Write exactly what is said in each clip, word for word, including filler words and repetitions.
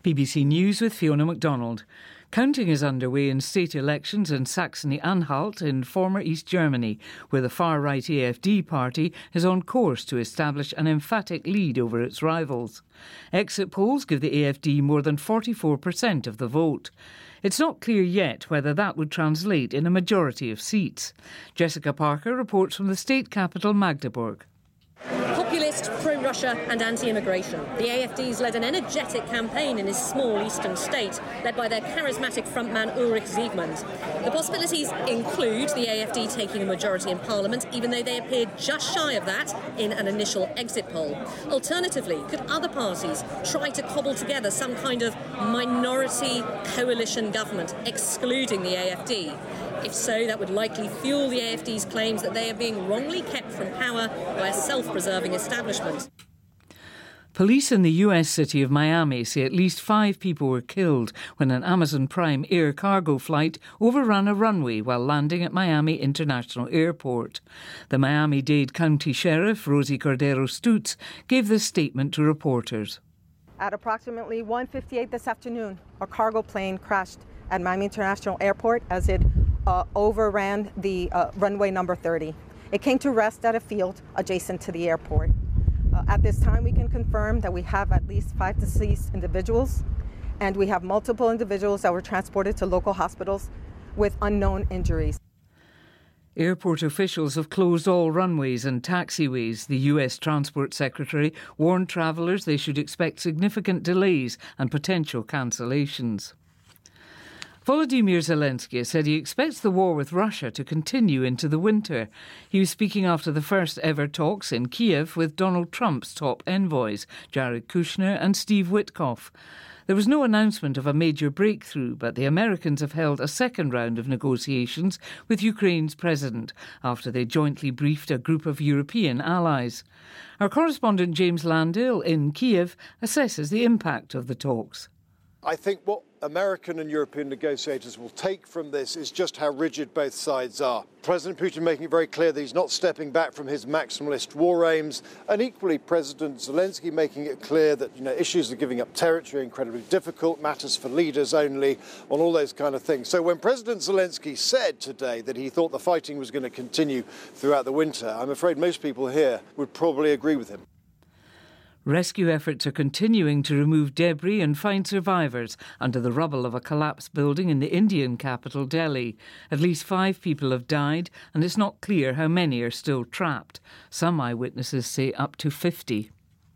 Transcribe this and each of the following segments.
B B C News with Fiona MacDonald. Counting is underway in state elections in Saxony-Anhalt in former East Germany, where the far-right A F D party is on course to establish an emphatic lead over its rivals. Exit polls give the A F D more than forty-four percent of the vote. It's not clear yet whether that would translate in a majority of seats. Jessica Parker reports from the state capital, Magdeburg. Populist, pro-Russia and anti-immigration. The A F D's led an energetic campaign in his small eastern state, led by their charismatic frontman Ulrich Siegmund. The possibilities include the A F D taking a majority in Parliament, even though they appeared just shy of that in an initial exit poll. Alternatively, could other parties try to cobble together some kind of minority coalition government, excluding the A F D? If so, that would likely fuel the A F D's claims that they are being wrongly kept from power by a self-preserving establishment. Police in the U S city of Miami say at least five people were killed when an Amazon Prime air cargo flight overran a runway while landing at Miami International Airport. The Miami-Dade County Sheriff, Rosie Cordero Stutz, gave this statement to reporters. At approximately one fifty-eight this afternoon, a cargo plane crashed at Miami International Airport as it uh, overran the uh, runway number thirty. It came to rest at a field adjacent to the airport. Uh, at this time, we can confirm that we have at least five deceased individuals, and we have multiple individuals that were transported to local hospitals with unknown injuries. Airport officials have closed all runways and taxiways. The U S Transport Secretary warned travellers they should expect significant delays and potential cancellations. Volodymyr Zelensky said he expects the war with Russia to continue into the winter. He was speaking after the first ever talks in Kiev with Donald Trump's top envoys, Jared Kushner and Steve Witkoff. There was no announcement of a major breakthrough, but the Americans have held a second round of negotiations with Ukraine's president after they jointly briefed a group of European allies. Our correspondent James Landale in Kiev assesses the impact of the talks. I think what American and European negotiators will take from this is just how rigid both sides are. President Putin making it very clear that he's not stepping back from his maximalist war aims, and equally President Zelensky making it clear that, you know, issues of giving up territory are incredibly difficult, matters for leaders only, on all those kind of things. So when President Zelensky said today that he thought the fighting was going to continue throughout the winter, I'm afraid most people here would probably agree with him. Rescue efforts are continuing to remove debris and find survivors under the rubble of a collapsed building in the Indian capital, Delhi. At least five people have died, and it's not clear how many are still trapped. Some eyewitnesses say up to fifty.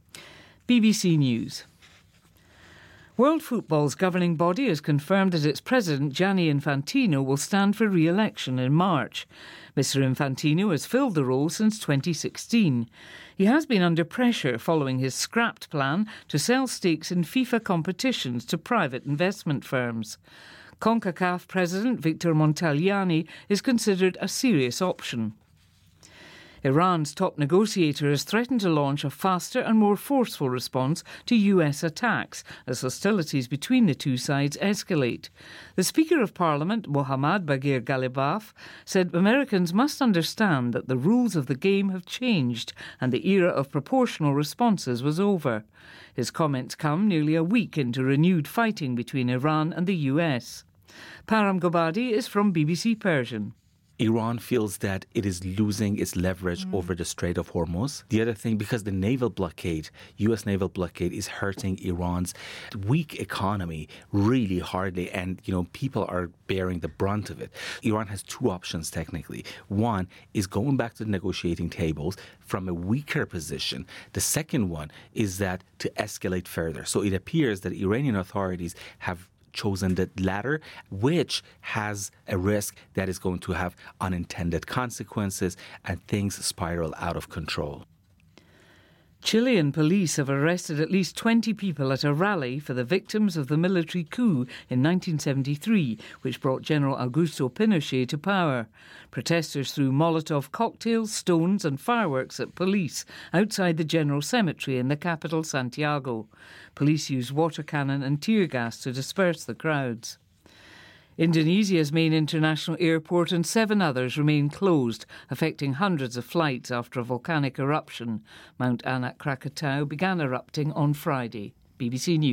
B B C News. World Football's governing body has confirmed that its president, Gianni Infantino, will stand for re-election in March. Mister Infantino has filled the role since twenty sixteen. He has been under pressure following his scrapped plan to sell stakes in FIFA competitions to private investment firms. CONCACAF President Victor Montagliani is considered a serious option. Iran's top negotiator has threatened to launch a faster and more forceful response to U S attacks as hostilities between the two sides escalate. The Speaker of Parliament, Mohammad Bagher Ghalibaf, said Americans must understand that the rules of the game have changed and the era of proportional responses was over. His comments come nearly a week into renewed fighting between Iran and the U S. Param Gobadi is from B B C Persian. Iran feels that it is losing its leverage mm. over the Strait of Hormuz. The other thing, because the naval blockade, U S naval blockade, is hurting Iran's weak economy really hardly, and, you know, people are bearing the brunt of it. Iran has two options, technically. One is going back to the negotiating tables from a weaker position. The second one is that to escalate further. So it appears that Iranian authorities have chosen the latter, which has a risk that is going to have unintended consequences and things spiral out of control. Chilean police have arrested at least twenty people at a rally for the victims of the military coup in nineteen seventy-three, which brought General Augusto Pinochet to power. Protesters threw Molotov cocktails, stones and fireworks at police outside the General Cemetery in the capital, Santiago. Police used water cannon and tear gas to disperse the crowds. Indonesia's main international airport and seven others remain closed, affecting hundreds of flights after a volcanic eruption. Mount Anak Krakatau began erupting on Friday. B B C News.